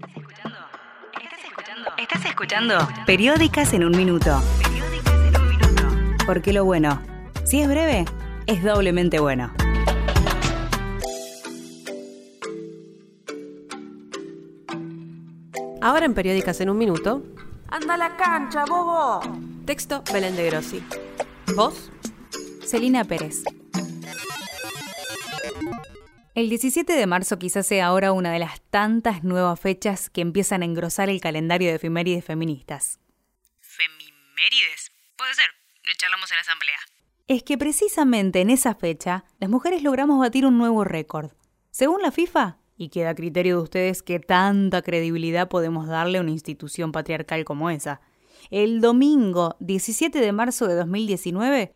¿Estás escuchando? Periódicas en un minuto. Porque lo bueno, si es breve, es doblemente bueno. Ahora en Periódicas en un minuto. ¡Anda a la cancha, bobo! Texto: Belén de Grossi. Voz: Celina Pérez. El 17 de marzo quizás sea ahora una de las tantas nuevas fechas que empiezan a engrosar el calendario de efemérides feministas. ¿Femimérides? Puede ser, lo charlamos en la asamblea. Es que precisamente en esa fecha, las mujeres logramos batir un nuevo récord. Según la FIFA, y queda a criterio de ustedes qué tanta credibilidad podemos darle a una institución patriarcal como esa, el domingo 17 de marzo de 2019,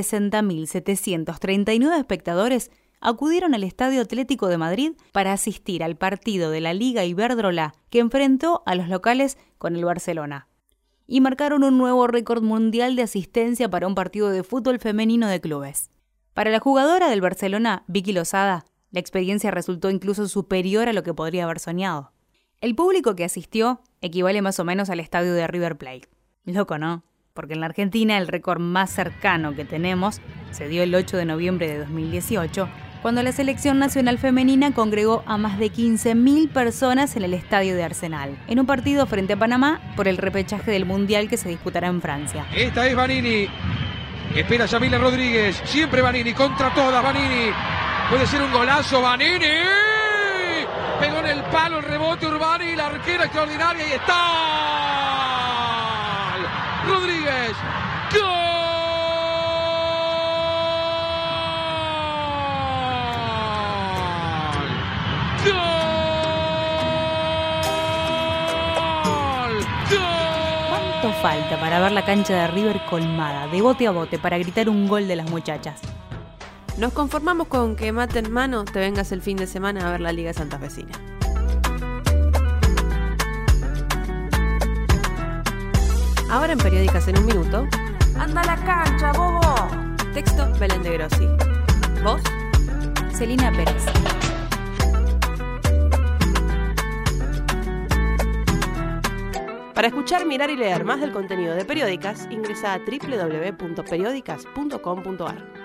60.739 espectadores acudieron al Estadio Atlético de Madrid para asistir al partido de la Liga Iberdrola que enfrentó a los locales con el Barcelona. Y marcaron un nuevo récord mundial de asistencia para un partido de fútbol femenino de clubes. Para la jugadora del Barcelona, Vicky Losada, la experiencia resultó incluso superior a lo que podría haber soñado. El público que asistió equivale más o menos al estadio de River Plate. Loco, ¿no? Porque en la Argentina el récord más cercano que tenemos se dio el 8 de noviembre de 2018, cuando la selección nacional femenina congregó a más de 15.000 personas en el estadio de Arsenal, en un partido frente a Panamá por el repechaje del Mundial que se disputará en Francia. Esta es Vanini. Espera Yamila Rodríguez. Siempre Vanini, contra todas Vanini. Puede ser un golazo Vanini. Pegó en el palo el rebote Urbani, la arquera extraordinaria y está. Rodríguez. ¡Gol! ¿Cuánto falta para ver la cancha de River colmada, de bote a bote, para gritar un gol de las muchachas? Nos conformamos con que mate en mano te vengas el fin de semana a ver la Liga Santafesina. Ahora en Periódicas en un minuto. ¡Anda a la cancha, bobo! Texto: Belén de Grossi. Voz: Celina Pérez. Para escuchar, mirar y leer más del contenido de Periódicas, ingresa a www.periodicas.com.ar.